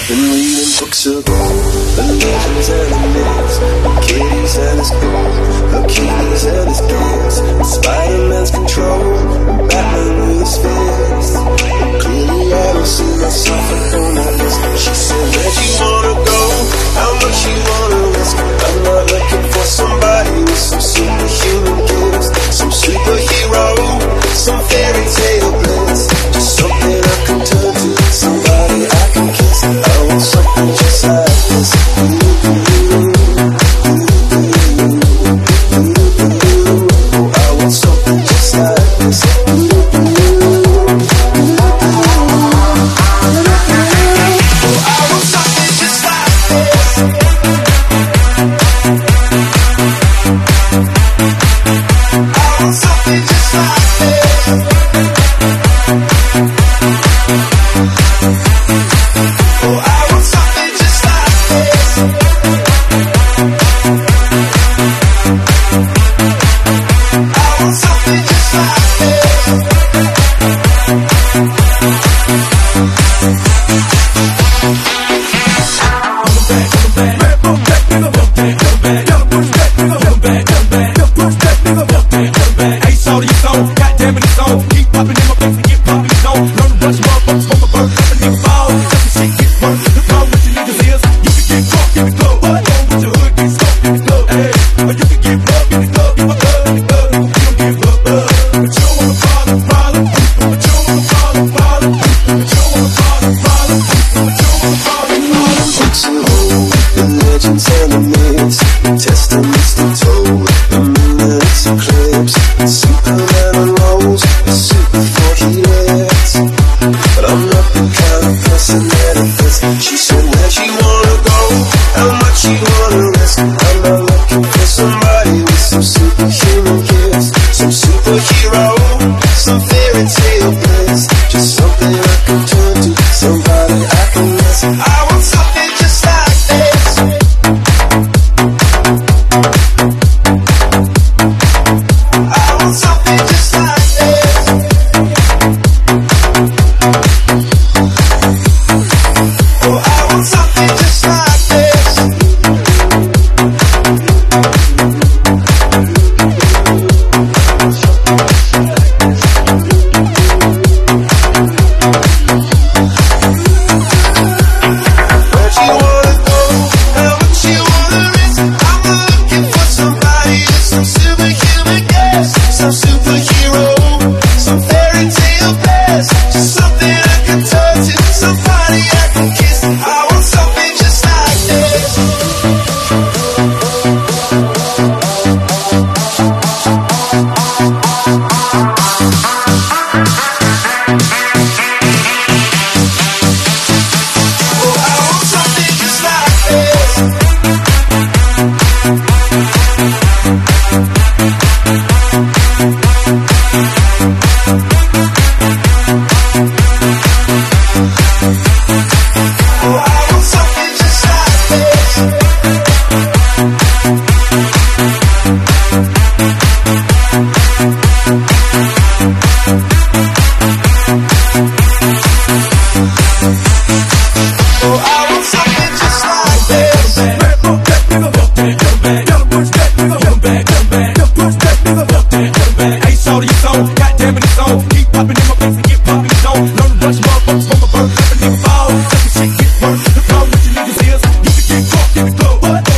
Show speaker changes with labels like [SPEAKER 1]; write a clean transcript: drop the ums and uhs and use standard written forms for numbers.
[SPEAKER 1] I've been reading books of gold, the legends and the myths, Achilles and his gold, Achilles and his gifts, and Spider-Man's control, and Batman with his fists. But clearly I don't see myself upon that list. She said, where'd you wanna go? How much you wanna risk? I'm not looking for somebody with some superhuman gifts, some superhero, some fairy tale bliss, just something I can turn to, somebody I can kiss. I want something just like this. I want something just like this.
[SPEAKER 2] What?